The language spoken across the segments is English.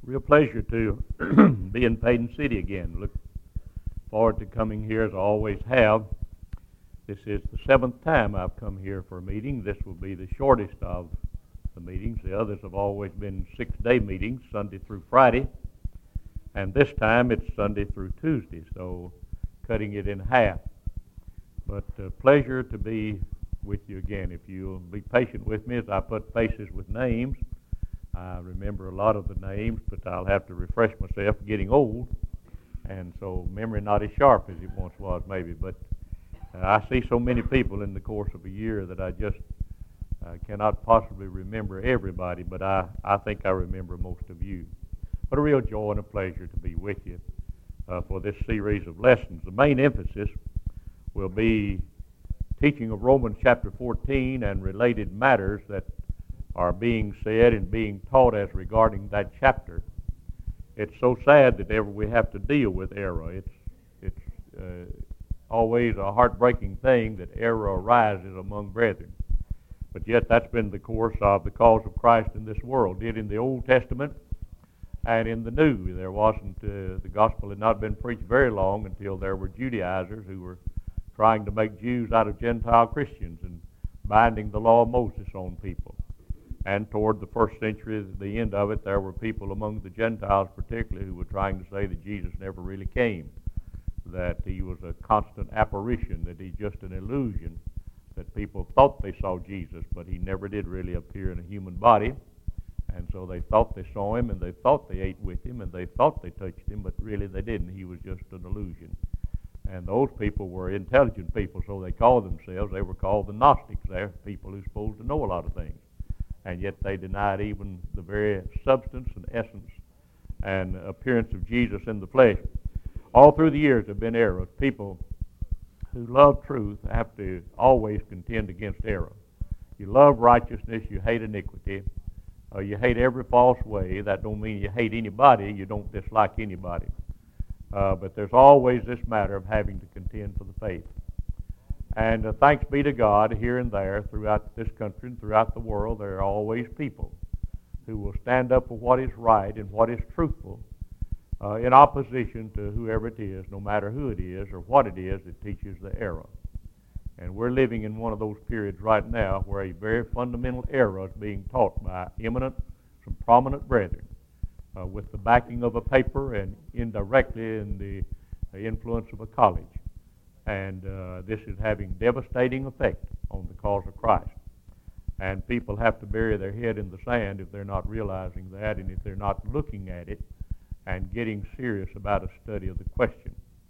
Real pleasure to be in Paden City again. Look forward to coming here as I always have. This is the 7th time I've come here for a meeting. This will be the shortest of the meetings. The others have always been 6-day meetings, Sunday through Friday. And this time it's Sunday through Tuesday, so cutting it in half. But pleasure to be with you again. If you'll be patient with me as I put faces with names. I remember a lot of the names, but I'll have to refresh myself, getting old, and so memory not as sharp as it once was maybe. But I see so many people in the course of a year that I just cannot possibly remember everybody, but I think I remember most of you. But a real joy and a pleasure to be with you for this series of lessons. The main emphasis will be teaching of Romans chapter 14 and related matters that are being said and being taught as regarding that chapter. It's so sad that ever we have to deal with error. It's always a heartbreaking thing that error arises among brethren. But yet that's been the course of the cause of Christ in this world. Did in the Old Testament and in the New. There wasn't, the gospel had not been preached very long until there were Judaizers who were trying to make Jews out of Gentile Christians and binding the law of Moses on people. And toward the first century, at the end of it, there were people among the Gentiles particularly who were trying to say that Jesus never really came, that he was a constant apparition, that he's just an illusion, that people thought they saw Jesus, but he never did really appear in a human body. And so they thought they saw him, and they thought they ate with him, and they thought they touched him, but really they didn't. He was just an illusion. And those people were intelligent people, so they called themselves, they were called the Gnostics. They're people who are supposed to know a lot of things. And yet they denied even the very substance and essence and appearance of Jesus in the flesh. All through the years there have been errors. People who love truth have to always contend against error. You love righteousness, you hate iniquity, you hate every false way. That don't mean you hate anybody, you don't dislike anybody. But there's always this matter of having to contend for the faith. And thanks be to God, here and there, throughout this country and throughout the world, there are always people who will stand up for what is right and what is truthful in opposition to whoever it is, no matter who it is or what it is that teaches the error. And we're living in one of those periods right now where a very fundamental error is being taught by some prominent brethren with the backing of a paper and indirectly in the influence of a college. And this is having devastating effect on the cause of Christ. And people have to bury their head in the sand if they're not realizing that and if they're not looking at it and getting serious about a study of the question.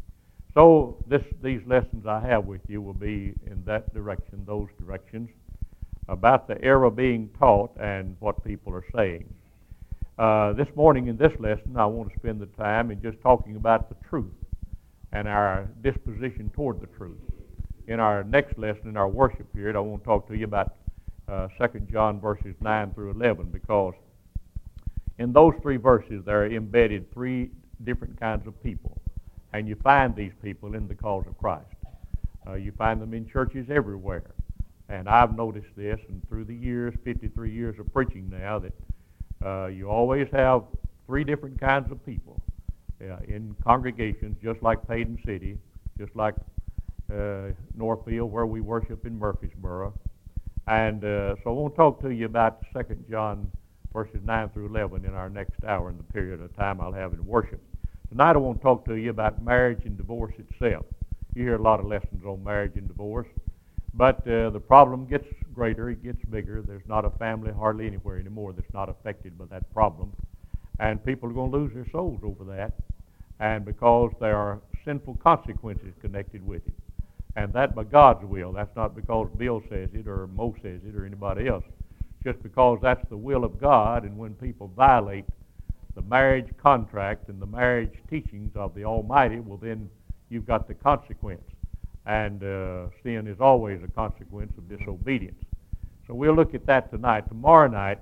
So these lessons I have with you will be in that direction, those directions, about the error being taught and what people are saying. This morning in this lesson, I want to spend the time in just talking about the truth and our disposition toward the truth. In our next lesson, in our worship period, I want to talk to you about 2 John verses 9 through 11, because in those 3 verses there are embedded 3 different kinds of people. And you find these people in the cause of Christ. You find them in churches everywhere. And I've noticed this, and through the years, 53 years of preaching now, that you always have 3 different kinds of people in congregations, just like Paden City, just like Northfield, where we worship in Murfreesboro. And so I want to talk to you about 2 John verses 9 through 11 in our next hour in the period of time I'll have in worship. Tonight I want to talk to you about marriage and divorce itself. You hear a lot of lessons on marriage and divorce, but the problem gets greater, it gets bigger. There's not a family hardly anywhere anymore that's not affected by that problem. And people are going to lose their souls over that, and because there are sinful consequences connected with it. And that by God's will. That's not because Bill says it or Mo says it or anybody else. Just because that's the will of God, and when people violate the marriage contract and the marriage teachings of the Almighty, well then you've got the consequence. And sin is always a consequence of disobedience. So we'll look at that tonight. Tomorrow night,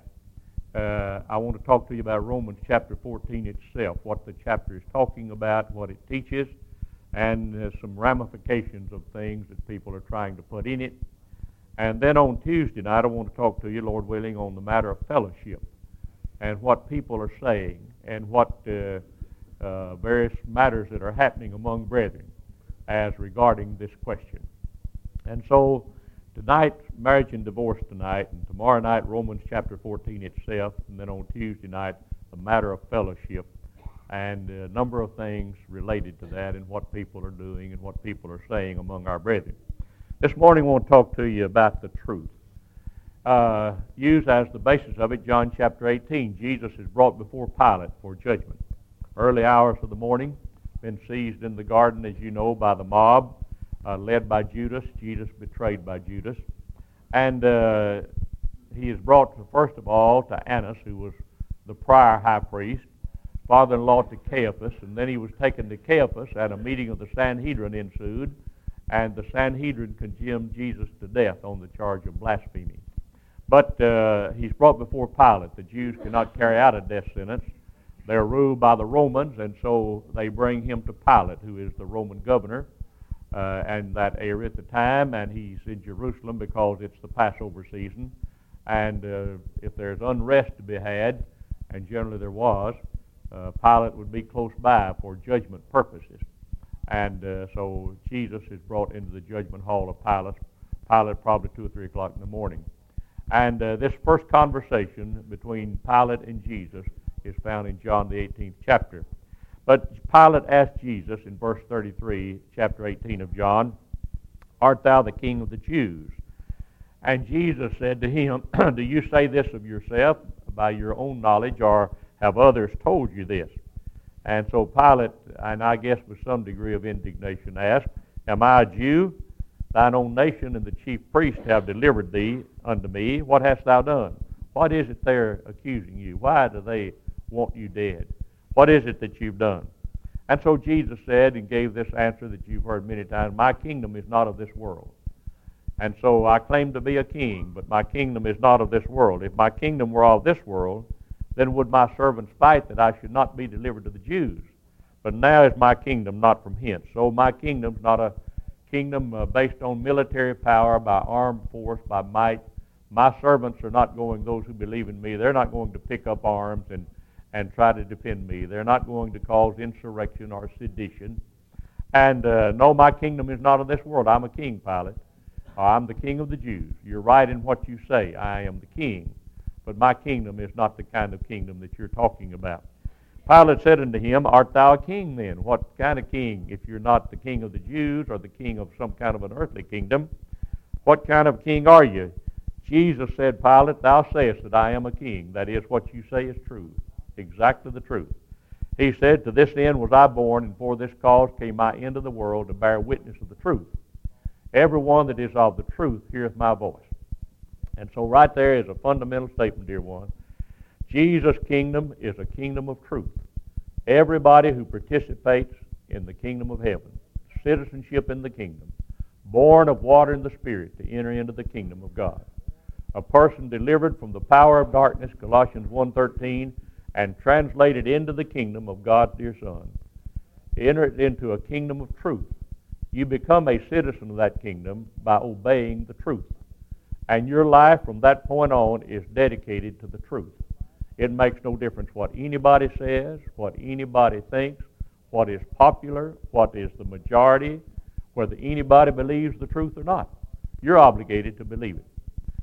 I want to talk to you about Romans chapter 14 itself, what the chapter is talking about, what it teaches, and some ramifications of things that people are trying to put in it. And then on Tuesday night, I want to talk to you, Lord willing, on the matter of fellowship and what people are saying and what various matters that are happening among brethren as regarding this question. And so tonight, marriage and divorce tonight, and tomorrow night, Romans chapter 14 itself, and then on Tuesday night, the matter of fellowship, and a number of things related to that and what people are doing and what people are saying among our brethren. This morning I want to talk to you about the truth. Used as the basis of it, John chapter 18, Jesus is brought before Pilate for judgment. Early hours of the morning, been seized in the garden, as you know, by the mob, led by Judas, Jesus betrayed by Judas. And he is brought, first of all, to Annas, who was the prior high priest, father-in-law to Caiaphas, and then he was taken to Caiaphas, and a meeting of the Sanhedrin ensued, and the Sanhedrin condemned Jesus to death on the charge of blasphemy. But he's brought before Pilate. The Jews cannot carry out a death sentence. They're ruled by the Romans, and so they bring him to Pilate, who is the Roman governor and that area at the time, and he's in Jerusalem because it's the Passover season. And if there's unrest to be had, and generally there was, Pilate would be close by for judgment purposes. And so Jesus is brought into the judgment hall of Pilate probably 2 or 3 o'clock in the morning. And this first conversation between Pilate and Jesus is found in John the 18th chapter. But Pilate asked Jesus in verse 33, chapter 18 of John, "Art thou the king of the Jews?" And Jesus said to him, "Do you say this of yourself by your own knowledge, or have others told you this?" And so Pilate, and I guess with some degree of indignation, asked, "Am I a Jew? Thine own nation and the chief priests have delivered thee unto me. What hast thou done?" What is it they're accusing you? Why do they want you dead? What is it that you've done? And so Jesus said and gave this answer that you've heard many times, "My kingdom is not of this world." And so I claim to be a king, but my kingdom is not of this world. If my kingdom were of this world, then would my servants fight that I should not be delivered to the Jews. But now is my kingdom not from hence. So my kingdom's not a kingdom based on military power, by armed force, by might. My servants are not going, those who believe in me, they're not going to pick up arms and try to defend me. They're not going to cause insurrection or sedition. And no, my kingdom is not of this world. I'm a king, Pilate. I'm the king of the Jews. You're right in what you say. I am the king. But my kingdom is not the kind of kingdom that you're talking about. Pilate said unto him, "Art thou a king then?" What kind of king if you're not the king of the Jews or the king of some kind of an earthly kingdom? What kind of king are you? Jesus said, "Pilate, thou sayest that I am a king." That is, what you say is true, exactly the truth. He said, "To this end was I born, and for this cause came I into the world to bear witness of the truth. Everyone that is of the truth heareth my voice." And so right there is a fundamental statement, dear one. Jesus' kingdom is a kingdom of truth. Everybody who participates in the kingdom of heaven, citizenship in the kingdom, born of water and the Spirit to enter into the kingdom of God. A person delivered from the power of darkness, Colossians 1:13, and translated into the kingdom of God's dear Son. Enter into a kingdom of truth. You become a citizen of that kingdom by obeying the truth. And your life from that point on is dedicated to the truth. It makes no difference what anybody says, what anybody thinks, what is popular, what is the majority, whether anybody believes the truth or not. You're obligated to believe it.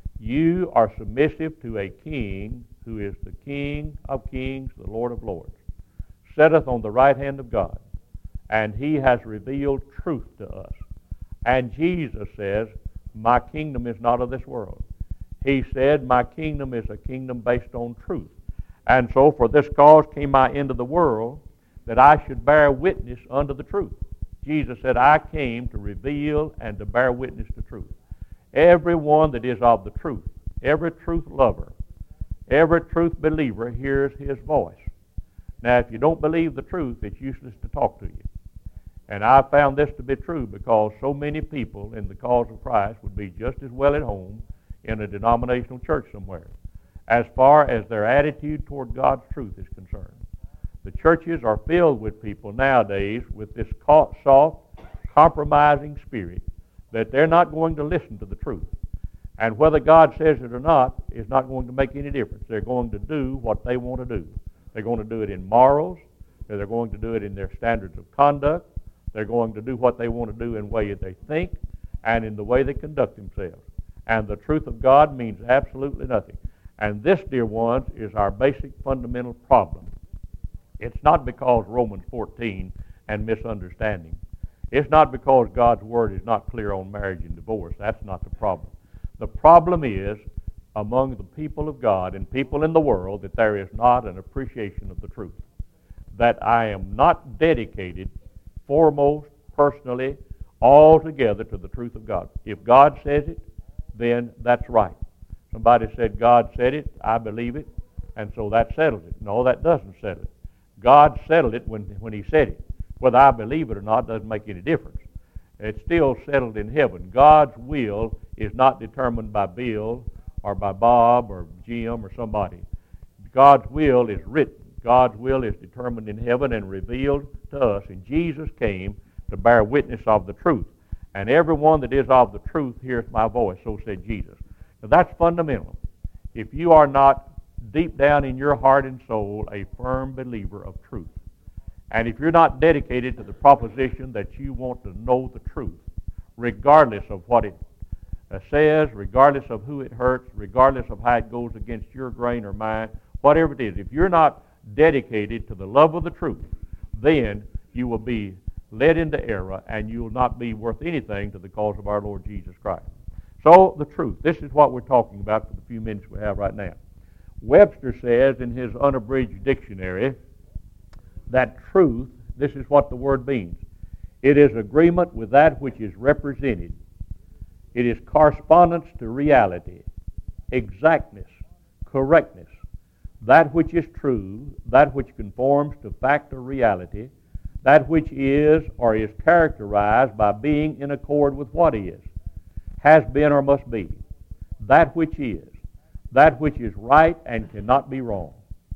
You are submissive to a king who is the King of kings, the Lord of lords, sitteth on the right hand of God, and he has revealed truth to us. And Jesus says, "My kingdom is not of this world." He said, "My kingdom is a kingdom based on truth. And so for this cause came I into the world, that I should bear witness unto the truth." Jesus said, "I came to reveal and to bear witness to truth." Everyone that is of the truth, every truth lover, every truth believer hears his voice. Now, if you don't believe the truth, it's useless to talk to you. And I found this to be true because so many people in the cause of Christ would be just as well at home in a denominational church somewhere, as far as their attitude toward God's truth is concerned. The churches are filled with people nowadays with this soft, compromising spirit that they're not going to listen to the truth. And whether God says it or not is not going to make any difference. They're going to do what they want to do. They're going to do it in morals. They're going to do it in their standards of conduct. They're going to do what they want to do in the way they think and in the way they conduct themselves. And the truth of God means absolutely nothing. And this, dear ones, is our basic fundamental problem. It's not because Romans 14 and misunderstanding. It's not because God's Word is not clear on marriage and divorce. That's not the problem. The problem is among the people of God and people in the world that there is not an appreciation of the truth. That I am not dedicated foremost, personally, altogether to the truth of God. If God says it, then that's right. Somebody said, God said it, I believe it, and so that settles it. No, that doesn't settle it. God settled it when He said it. Whether I believe it or not doesn't make any difference. It's still settled in heaven. God's will is not determined by Bill or by Bob or Jim or somebody. God's will is written. God's will is determined in heaven and revealed to us. And Jesus came to bear witness of the truth. And everyone that is of the truth hears my voice, so said Jesus. Now that's fundamental. If you are not deep down in your heart and soul a firm believer of truth, and if you're not dedicated to the proposition that you want to know the truth, regardless of what it says, regardless of who it hurts, regardless of how it goes against your grain or mine, whatever it is, if you're not dedicated to the love of the truth, then you will be led into error and you will not be worth anything to the cause of our Lord Jesus Christ. So the truth, this is what we're talking about for the few minutes we have right now. Webster says in his unabridged dictionary that truth, this is what the word means. It is agreement with that which is represented. It is correspondence to reality, exactness, correctness, that which is true, that which conforms to fact or reality, that which is or is characterized by being in accord with what is, has been or must be, that which is right and cannot be wrong.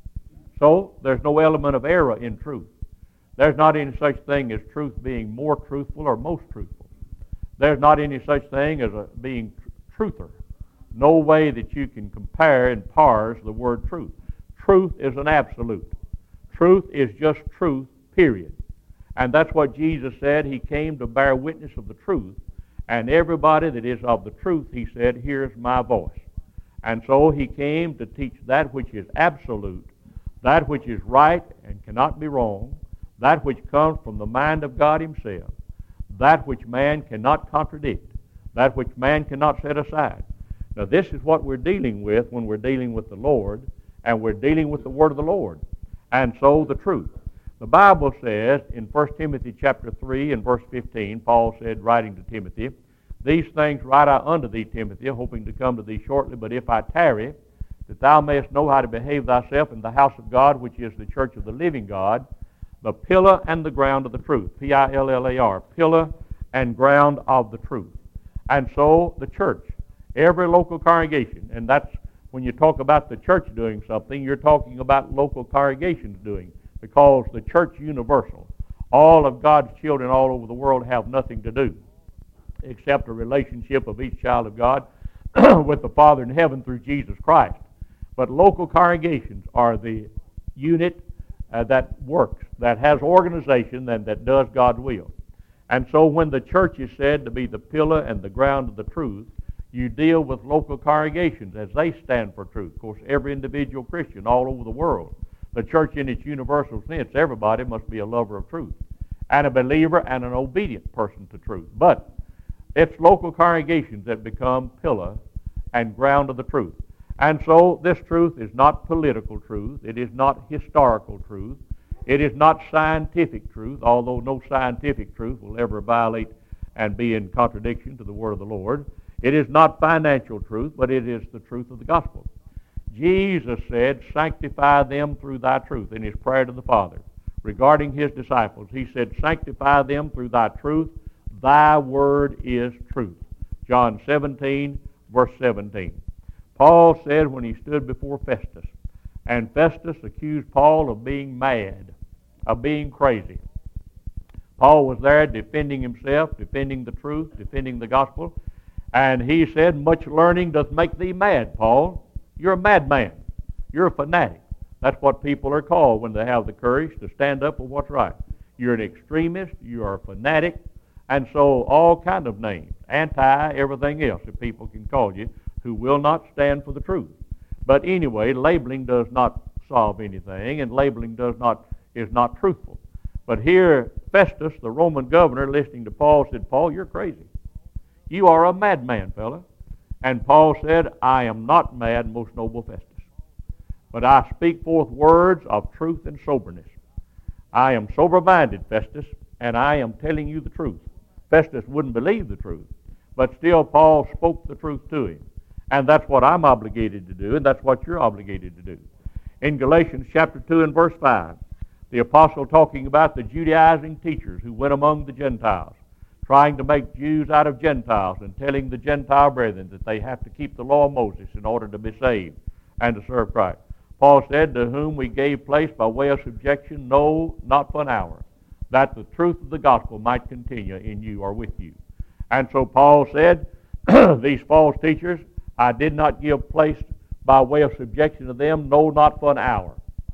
So there's no element of error in truth. There's not any such thing as truth being more truthful or most truthful. There's not any such thing as being truther. No way that you can compare and parse the word truth. Truth is an absolute. Truth is just truth, period. And that's what Jesus said. He came to bear witness of the truth. And everybody that is of the truth, He said, hears my voice. And so He came to teach that which is absolute, that which is right and cannot be wrong, that which comes from the mind of God Himself, that which man cannot contradict, that which man cannot set aside. Now this is what we're dealing with when we're dealing with the Lord, and we're dealing with the Word of the Lord. And so the truth. The Bible says in 1 Timothy chapter 3 and verse 15, Paul said, writing to Timothy, these things write I unto thee, Timothy, hoping to come to thee shortly, but if I tarry, that thou mayest know how to behave thyself in the house of God, which is the church of the living God, the pillar and the ground of the truth. Pillar, pillar and ground of the truth. And so the church, every local congregation, and that's when you talk about the church doing something, you're talking about local congregations doing, because the church universal, all of God's children all over the world have nothing to do except a relationship of each child of God with the Father in heaven through Jesus Christ. But local congregations are the unit that works, that has organization, and that does God's will. And so when the church is said to be the pillar and the ground of the truth, you deal with local congregations as they stand for truth. Of course, every individual Christian all over the world, the church in its universal sense, everybody must be a lover of truth and a believer and an obedient person to truth. But it's local congregations that become pillar and ground of the truth. And so this truth is not political truth. It is not historical truth. It is not scientific truth, although no scientific truth will ever violate and be in contradiction to the word of the Lord. It is not financial truth, but it is the truth of the gospel. Jesus said, sanctify them through thy truth, in his prayer to the Father. Regarding his disciples, he said, sanctify them through thy truth. Thy word is truth. John 17, verse 17. Paul said when he stood before Festus, and Festus accused Paul of being mad, of being crazy. Paul was there defending himself, defending the truth, defending the gospel, and he said, much learning doth make thee mad, Paul. You're a madman. You're a fanatic. That's what people are called when they have the courage to stand up for what's right. You're an extremist, you are a fanatic, and so all kind of names, anti, everything else that people can call you, who will not stand for the truth. But anyway, labeling does not solve anything, and labeling is not truthful. But here, Festus, the Roman governor, listening to Paul, said, Paul, you're crazy. You are a madman, fella. And Paul said, I am not mad, most noble Festus, but I speak forth words of truth and soberness. I am sober-minded, Festus, and I am telling you the truth. Festus wouldn't believe the truth, but still Paul spoke the truth to him. And that's what I'm obligated to do, and that's what you're obligated to do. In Galatians chapter 2 and verse 5, the apostle talking about the Judaizing teachers who went among the Gentiles, trying to make Jews out of Gentiles and telling the Gentile brethren that they have to keep the law of Moses in order to be saved and to serve Christ. Paul said, to whom we gave place by way of subjection, no, not for an hour, that the truth of the gospel might continue in you or with you. And so Paul said, these false teachers, I did not give place by way of subjection to them, no, not for an hour.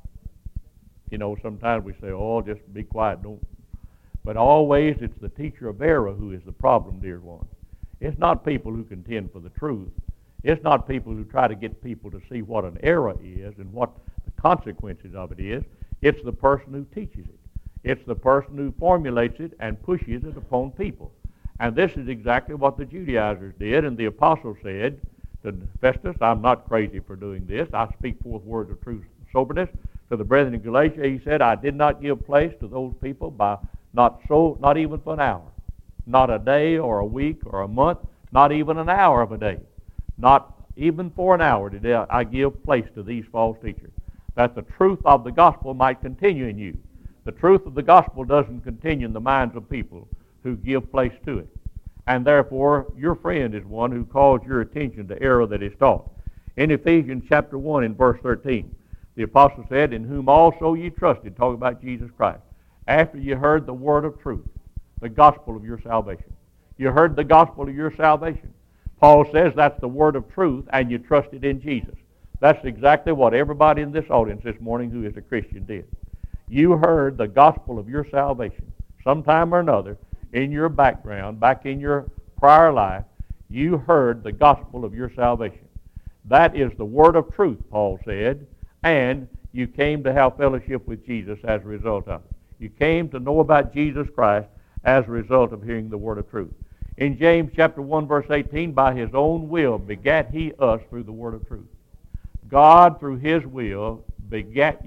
You know, sometimes we say, oh, just be quiet, don't. But always it's the teacher of error who is the problem, dear one. It's not people who contend for the truth. It's not people who try to get people to see what an error is and what the consequences of it is. It's the person who teaches it. It's the person who formulates it and pushes it upon people. And this is exactly what the Judaizers did, and the apostle said to Festus, I'm not crazy for doing this. I speak forth words of truth and soberness. To the brethren in Galatia, he said, I did not give place to those people by not even for an hour. Not a day or a week or a month, not even an hour of a day. Not even for an hour did I give place to these false teachers, that the truth of the gospel might continue in you. The truth of the gospel doesn't continue in the minds of people who give place to it. And therefore, your friend is one who calls your attention to error that is taught. In Ephesians chapter 1 and verse 13, the apostle said, in whom also ye trusted, talking about Jesus Christ, after you heard the word of truth, the gospel of your salvation. You heard the gospel of your salvation. Paul says that's the word of truth, and you trusted in Jesus. That's exactly what everybody in this audience this morning who is a Christian did. You heard the gospel of your salvation. Sometime or another, in your background, back in your prior life, you heard the gospel of your salvation. That is the word of truth, Paul said, and you came to have fellowship with Jesus as a result of it. You came to know about Jesus Christ as a result of hearing the word of truth. In James chapter 1, verse 18, by his own will begat he us through the word of truth. God, through his will, begotten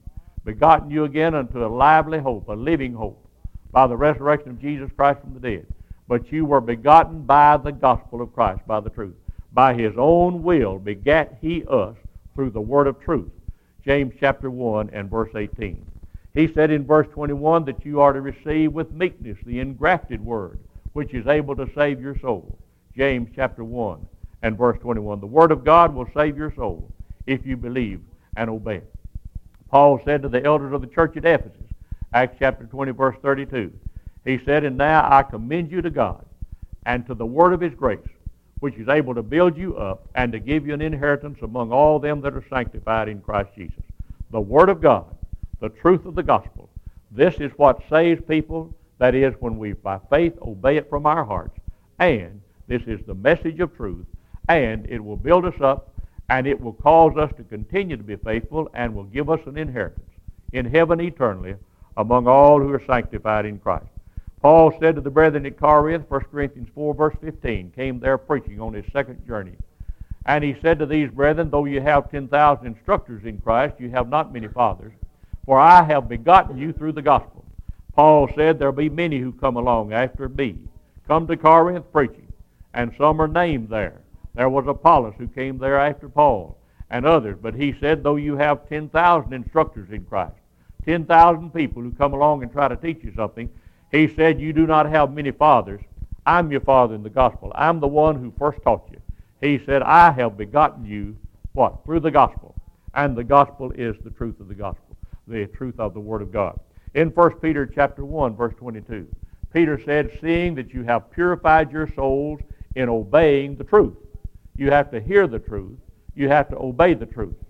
you again unto a lively hope, a living hope, by the resurrection of Jesus Christ from the dead. But you were begotten by the gospel of Christ, by the truth. By his own will begat he us through the word of truth. James chapter 1 and verse 18. He said in verse 21 that you are to receive with meekness the engrafted word, which is able to save your soul. James chapter 1 and verse 21. The word of God will save your soul if you believe and obey it. Paul said to the elders of the church at Ephesus, Acts chapter 20, verse 32, he said, and now I commend you to God and to the word of his grace, which is able to build you up and to give you an inheritance among all them that are sanctified in Christ Jesus. The word of God, the truth of the gospel. This is what saves people. That is, when we by faith obey it from our hearts. And this is the message of truth. And it will build us up, and it will cause us to continue to be faithful, and will give us an inheritance in heaven eternally among all who are sanctified in Christ. Paul said to the brethren at Corinth, 1 Corinthians 4, verse 15, came there preaching on his second journey. And he said to these brethren, though you have 10,000 instructors in Christ, you have not many fathers. For I have begotten you through the gospel. Paul said there will be many who come along after me, come to Corinth preaching, and some are named there. There was Apollos who came there after Paul, and others. But he said, though you have 10,000 instructors in Christ, 10,000 people who come along and try to teach you something, he said, you do not have many fathers. I'm your father in the gospel. I'm the one who first taught you. He said, I have begotten you, what? Through the gospel. And the gospel is the truth of the gospel. The truth of the Word of God. In 1 Peter chapter 1, verse 22, Peter said, seeing that you have purified your souls in obeying the truth. You have to hear the truth. You have to obey the truth.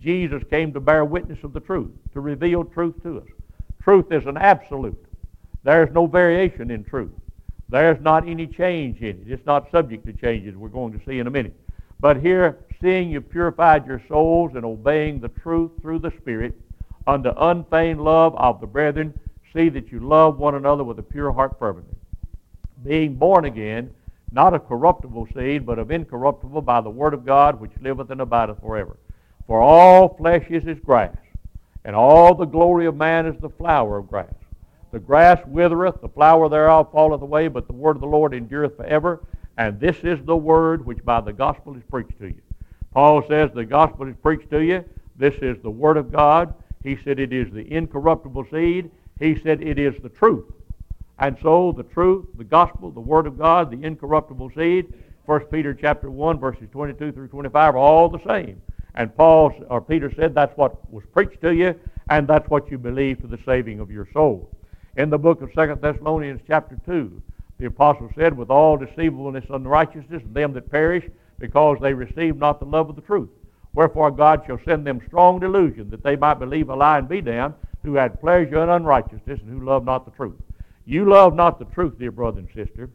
Jesus came to bear witness of the truth, to reveal truth to us. Truth is an absolute. There's no variation in truth. There's not any change in it. It's not subject to changes, we're going to see in a minute. But here, seeing you purified your souls and obeying the truth through the Spirit, unto unfeigned love of the brethren, see that you love one another with a pure heart fervently. Being born again, not of corruptible seed, but of incorruptible by the word of God, which liveth and abideth forever. For all flesh is as grass, and all the glory of man is the flower of grass. The grass withereth, the flower thereof falleth away, but the word of the Lord endureth forever. And this is the word which by the gospel is preached to you. Paul says the gospel is preached to you. This is the word of God. He said it is the incorruptible seed. He said it is the truth. And so the truth, the gospel, the word of God, the incorruptible seed, 1 Peter chapter 1, verses 22 through 25 are all the same. And Peter said that's what was preached to you, and that's what you believe to the saving of your soul. In the book of 2 Thessalonians chapter 2, the apostle said, with all deceivableness and unrighteousness of them that perish, because they receive not the love of the truth. Wherefore God shall send them strong delusion, that they might believe a lie and be damned, who had pleasure in unrighteousness, and who love not the truth. You love not the truth, dear brother and sister,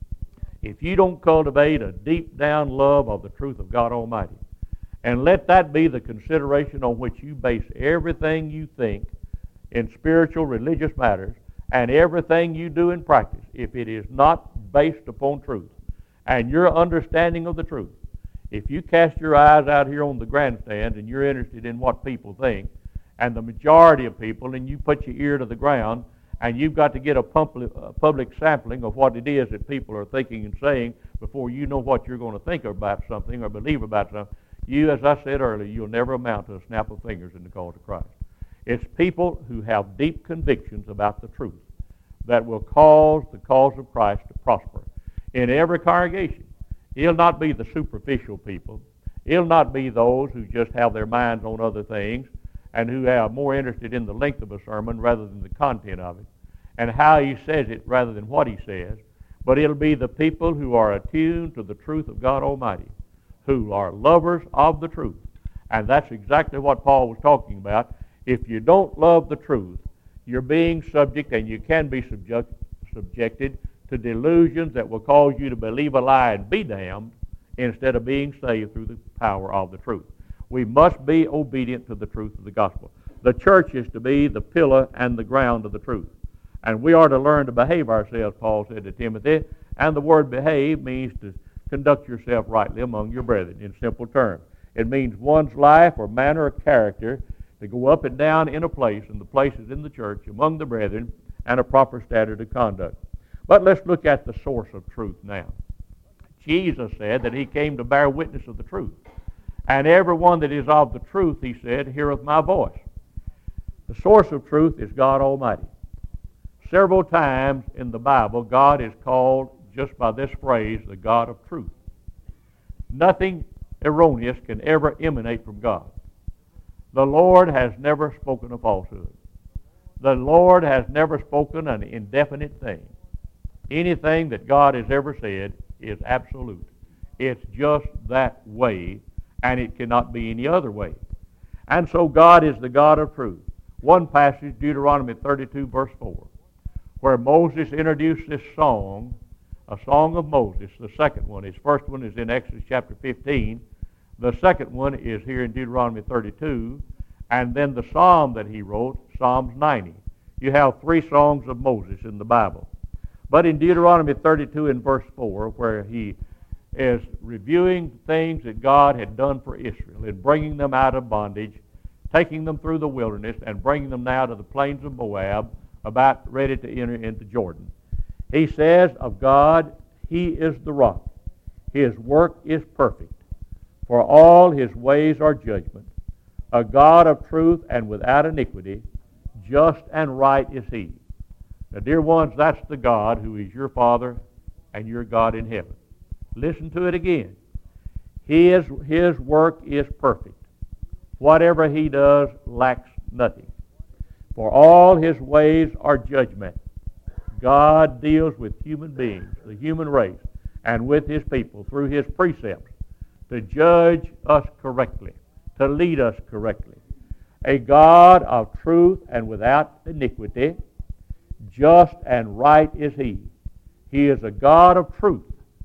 if you don't cultivate a deep down love of the truth of God Almighty. And let that be the consideration on which you base everything you think in spiritual, religious matters, and everything you do in practice. If it is not based upon truth and your understanding of the truth, if you cast your eyes out here on the grandstand and you're interested in what people think, and the majority of people, and you put your ear to the ground, and you've got to get a public sampling of what it is that people are thinking and saying before you know what you're going to think about something or believe about something, you, as I said earlier, you'll never amount to a snap of fingers in the cause of Christ. It's people who have deep convictions about the truth that will cause the cause of Christ to prosper. In every congregation, it'll not be the superficial people. It'll not be those who just have their minds on other things and who are more interested in the length of a sermon rather than the content of it, and how he says it rather than what he says. But it'll be the people who are attuned to the truth of God Almighty, who are lovers of the truth. And that's exactly what Paul was talking about. If you don't love the truth, you're being subject, and you can be subjected to delusions that will cause you to believe a lie and be damned instead of being saved through the power of the truth. We must be obedient to the truth of the gospel. The church is to be the pillar and the ground of the truth. And we are to learn to behave ourselves, Paul said to Timothy. And the word behave means to conduct yourself rightly among your brethren, in simple terms. It means one's life or manner or character to go up and down in a place, and the places in the church, among the brethren, and a proper standard of conduct. But let's look at the source of truth now. Jesus said that he came to bear witness of the truth. And everyone that is of the truth, he said, heareth my voice. The source of truth is God Almighty. Several times in the Bible, God is called, just by this phrase, the God of truth. Nothing erroneous can ever emanate from God. The Lord has never spoken a falsehood. The Lord has never spoken an indefinite thing. Anything that God has ever said is absolute. It's just that way, and it cannot be any other way. And so God is the God of truth. One passage, Deuteronomy 32, verse 4, where Moses introduced this song, a song of Moses. The second one, his first one is in Exodus chapter 15. The second one is here in Deuteronomy 32. And then the psalm that he wrote, Psalms 90. You have three songs of Moses in the Bible. But in Deuteronomy 32 in verse 4, where he is reviewing things that God had done for Israel in bringing them out of bondage, taking them through the wilderness, and bringing them now to the plains of Moab, about ready to enter into Jordan. He says of God, he is the rock. His work is perfect. For all his ways are judgment. A God of truth and without iniquity, just and right is he. Now, dear ones, that's the God who is your Father and your God in heaven. Listen to it again. His work is perfect. Whatever he does lacks nothing. For all his ways are judgment. God deals with human beings, the human race, and with his people through his precepts to judge us correctly, to lead us correctly. A God of truth and without iniquity, just and right is He. He is a God of truth.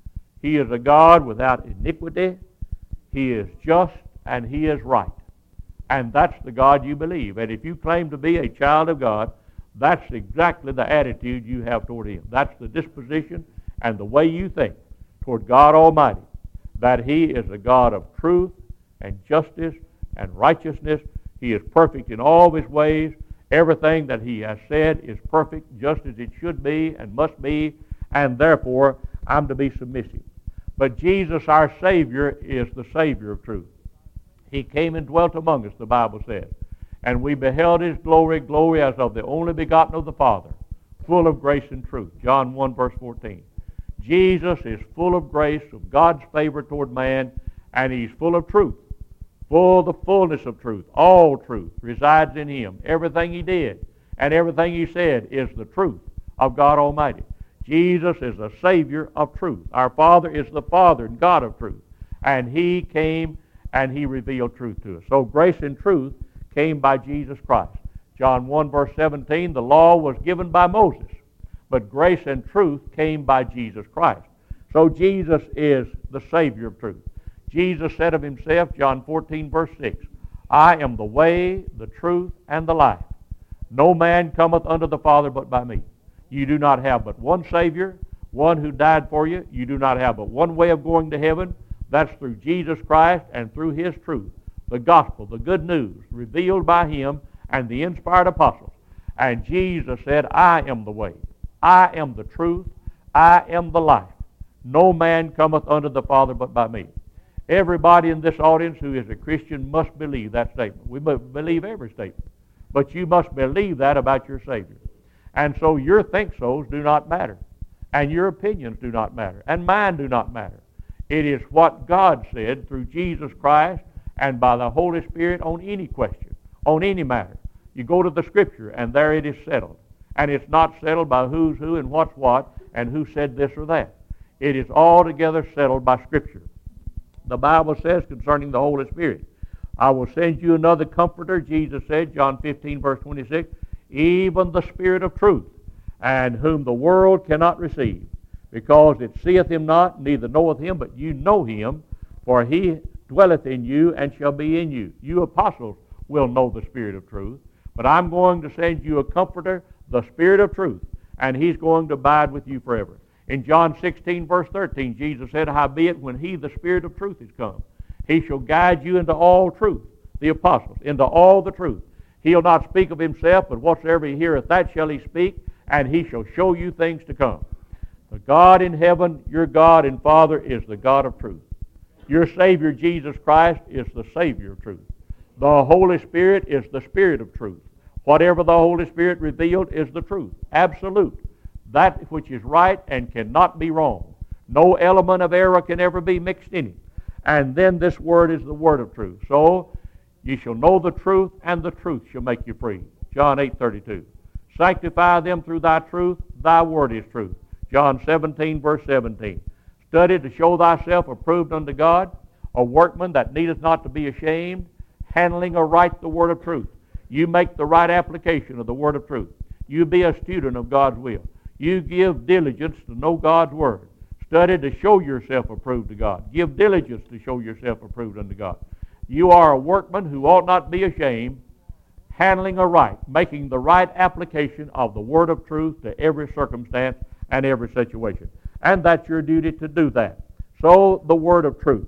He is a God without iniquity. He is just and He is right. And that's the God you believe. And if you claim to be a child of God, that's exactly the attitude you have toward Him. That's the disposition and the way you think toward God Almighty, that He is a God of truth and justice and righteousness. He is perfect in all of His ways. Everything that He has said is perfect, just as it should be and must be, and therefore I'm to be submissive. But Jesus, our Savior, is the Savior of truth. He came and dwelt among us, the Bible says, and we beheld His glory, glory as of the only begotten of the Father, full of grace and truth. John 1, verse 14. Jesus is full of grace, of God's favor toward man, and He's full of truth. Full the fullness of truth. All truth resides in Him. Everything He did and everything He said is the truth of God Almighty. Jesus is the Savior of truth. Our Father is the Father and God of truth. And He came and He revealed truth to us. So grace and truth came by Jesus Christ. John 1, verse 17, the law was given by Moses, but grace and truth came by Jesus Christ. So Jesus is the Savior of truth. Jesus said of Himself, John 14, verse 6, I am the way, the truth, and the life. No man cometh unto the Father but by me. You do not have but one Savior, one who died for you. You do not have but one way of going to heaven. That's through Jesus Christ and through His truth, the gospel, the good news, revealed by Him and the inspired apostles. And Jesus said, I am the way, I am the truth, I am the life. No man cometh unto the Father but by me. Everybody in this audience who is a Christian must believe that statement. We must believe every statement. But you must believe that about your Savior. And so your think-sos do not matter. And your opinions do not matter. And mine do not matter. It is what God said through Jesus Christ and by the Holy Spirit on any question, on any matter. You go to the Scripture and there it is settled. And it's not settled by who's who and what's what and who said this or that. It is altogether settled by Scripture. The Bible says concerning the Holy Spirit, I will send you another comforter, Jesus said, John 15, verse 26, even the Spirit of truth, and whom the world cannot receive, because it seeth Him not, neither knoweth Him, but you know Him, for He dwelleth in you and shall be in you. You apostles will know the Spirit of truth, but I'm going to send you a comforter, the Spirit of truth, and He's going to abide with you forever. In John 16, verse 13, Jesus said, howbeit when He, the Spirit of truth, is come, He shall guide you into all truth, the apostles, into all the truth. He'll not speak of Himself, but whatsoever He heareth, that shall He speak, and He shall show you things to come. The God in heaven, your God and Father, is the God of truth. Your Savior, Jesus Christ, is the Savior of truth. The Holy Spirit is the Spirit of truth. Whatever the Holy Spirit revealed is the truth, absolute. That which is right and cannot be wrong. No element of error can ever be mixed in it. And then this word is the word of truth. So, ye shall know the truth, and the truth shall make you free. John 8:32. Sanctify them through thy truth, thy word is truth. John 17, verse 17. Study to show thyself approved unto God, a workman that needeth not to be ashamed, handling aright the word of truth. You make the right application of the word of truth. You be a student of God's will. You give diligence to know God's word. Study to show yourself approved to God. Give diligence to show yourself approved unto God. You are a workman who ought not be ashamed, handling aright, making the right application of the word of truth to every circumstance and every situation. And that's your duty to do that. So, the word of truth.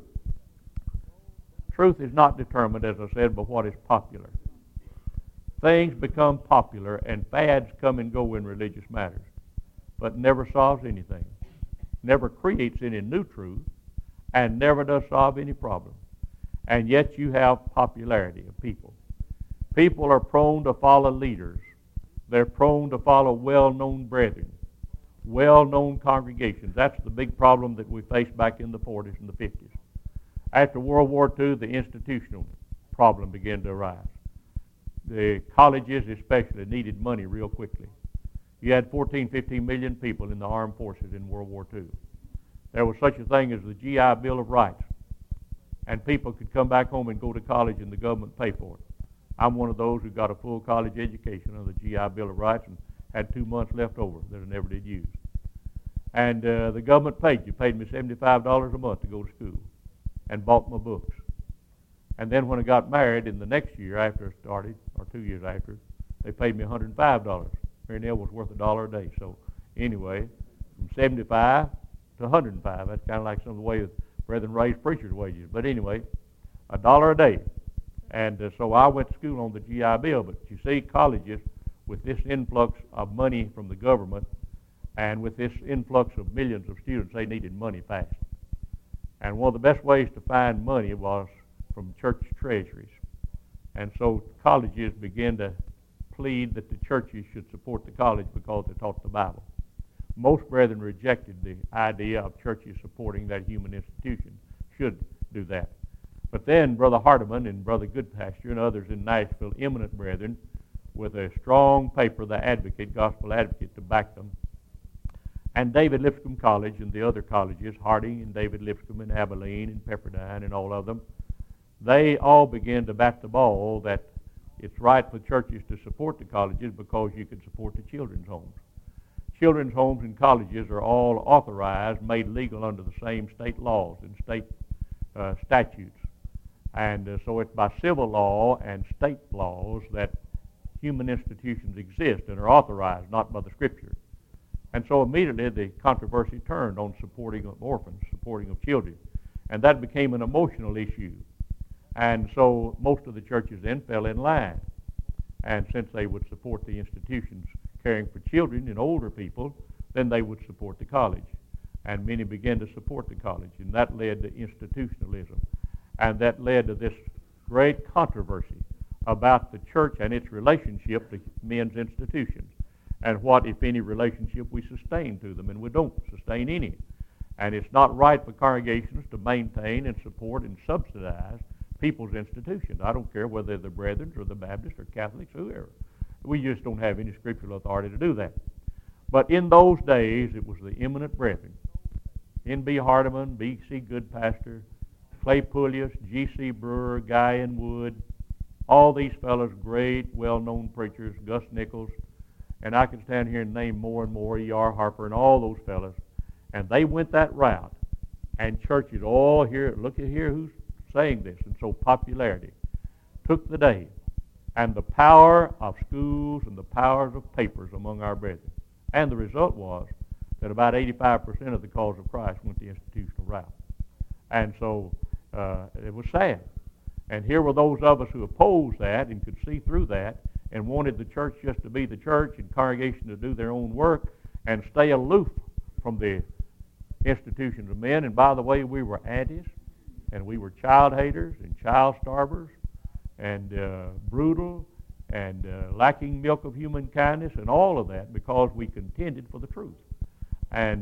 Truth is not determined, as I said, by what is popular. Things become popular and fads come and go in religious matters, but never solves anything, never creates any new truth, and never does solve any problem. And yet you have popularity of people. People are prone to follow leaders. They're prone to follow well-known brethren, well-known congregations. That's the big problem that we faced back in the 40s and the 50s. After World War II, the institutional problem began to arise. The colleges especially needed money real quickly. You had 14, 15 million people in the armed forces in World War II. There was such a thing as the GI Bill of Rights. and people could come back home and go to college and the government pay for it. I'm one of those who got a full college education under the GI Bill of Rights and had 2 months left over that I never did use. And the government paid me $75 a month to go to school and bought my books. And then when I got married in the next year after I started, or 2 years after, they paid me $105. Mary Nell was worth $1 a day. So anyway, from 75 to 105, that's kind of like some of the way Brethren raised preachers' wages. But anyway, $1 a day. And so I went to school on the GI Bill. But you see, colleges, with this influx of money from the government and with this influx of millions of students, they needed money fast. And one of the best ways to find money was from church treasuries. And so colleges began to plead that the churches should support the college because they taught the Bible. Most brethren rejected the idea of churches supporting that human institution. Should do that. But then Brother Hardeman and Brother Goodpasture and others in Nashville, eminent brethren, with a strong paper, the Advocate, Gospel Advocate, to back them, and David Lipscomb College and the other colleges, Harding and David Lipscomb and Abilene and Pepperdine and all of them, they all began to bat the ball that it's right for churches to support the colleges because you can support the children's homes. Children's homes and colleges are all authorized, made legal under the same state laws and state statutes. And so it's by civil law and state laws that human institutions exist and are authorized, not by the Scripture. And so immediately the controversy turned on supporting of orphans, supporting of children. And that became an emotional issue. And so most of the churches then fell in line. And since they would support the institutions caring for children and older people, then they would support the college. And many began to support the college. And that led to institutionalism. And that led to this great controversy about the church and its relationship to men's institutions. And what, if any, relationship we sustain to them. And we don't sustain any. And it's not right for congregations to maintain and support and subsidize people's institutions. I don't care whether they're the Brethren or the Baptists or Catholics, whoever. We just don't have any scriptural authority to do that. But in those days, it was the eminent brethren. N.B. Hardeman, B.C. Goodpasture, Clay Pullius, G.C. Brewer, Guy N. Wood, all these fellows, great, well-known preachers, Gus Nichols, and I could stand here and name more and more, E.R. Harper and all those fellows, and they went that route. And churches all here, look at here who's saying this, and so popularity took the day, and the power of schools and the powers of papers among our brethren. And the result was that about 85% of the cause of Christ went the institutional route. And so it was sad. And here were those of us who opposed that and could see through that and wanted the church just to be the church and congregation to do their own work and stay aloof from the institutions of men. And by the way, we were antis, and we were child haters and child starvers and brutal and lacking milk of human kindness and all of that because we contended for the truth. And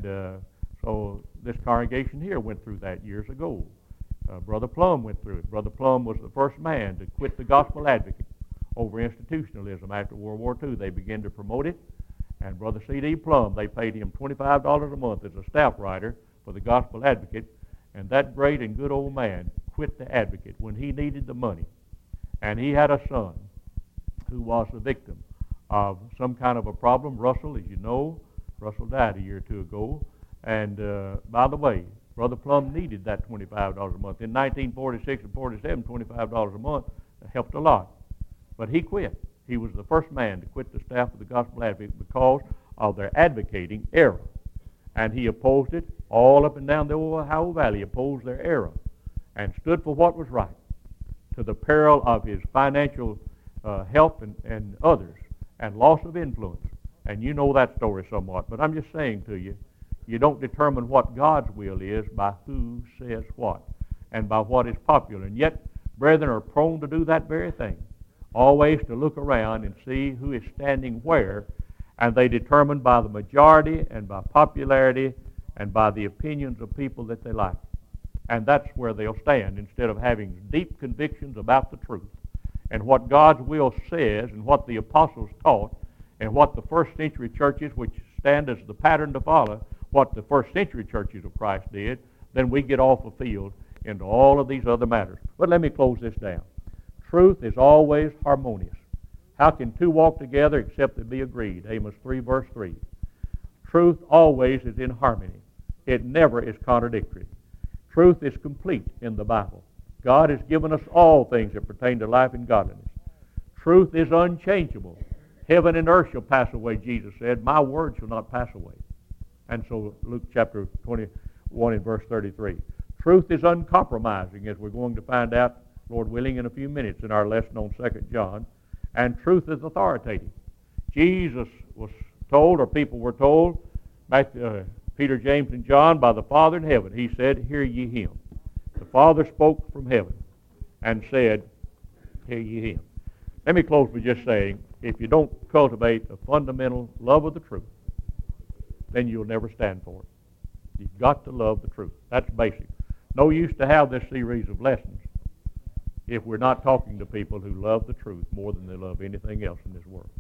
so this congregation here went through that years ago. Brother Plum went through it. Brother Plum was the first man to quit the Gospel Advocate over institutionalism. After World War II, they began to promote it. And Brother C.D. Plum, they paid him $25 a month as a staff writer for the Gospel Advocate. And that great and good old man quit the Advocate when he needed the money. And he had a son who was the victim of some kind of a problem. Russell, as you know, Russell died a year or two ago. And by the way, Brother Plum needed that $25 a month. In 1946 and 47, $25 a month helped a lot. But he quit. He was the first man to quit the staff of the Gospel Advocate because of their advocating error. And he opposed it all up and down the Ohio Valley, opposed their error, and stood for what was right, to the peril of his financial health and others, and loss of influence. And you know that story somewhat. But I'm just saying to you, you don't determine what God's will is by who says what and by what is popular. And yet, brethren are prone to do that very thing, always to look around and see who is standing where, and they determine by the majority and by popularity and by the opinions of people that they like. And that's where they'll stand instead of having deep convictions about the truth and what God's will says and what the apostles taught and what the first century churches, which stand as the pattern to follow, what the first century churches of Christ did. Then we get off the field into all of these other matters. But let me close this down. Truth is always harmonious. How can two walk together except they be agreed? Amos 3, verse 3. Truth always is in harmony. It never is contradictory. Truth is complete in the Bible. God has given us all things that pertain to life and godliness. Truth is unchangeable. Heaven and earth shall pass away, Jesus said. My word shall not pass away. And so Luke chapter 21 and verse 33. Truth is uncompromising, as we're going to find out, Lord willing, in a few minutes in our lesson on 2 John. And truth is authoritative. Jesus was told, or people were told, back to Peter, James, and John, by the Father in heaven. He said, hear ye him. The Father spoke from heaven and said, hear ye him. Let me close by just saying, if you don't cultivate a fundamental love of the truth, then you'll never stand for it. You've got to love the truth. That's basic. No use to have this series of lessons if we're not talking to people who love the truth more than they love anything else in this world.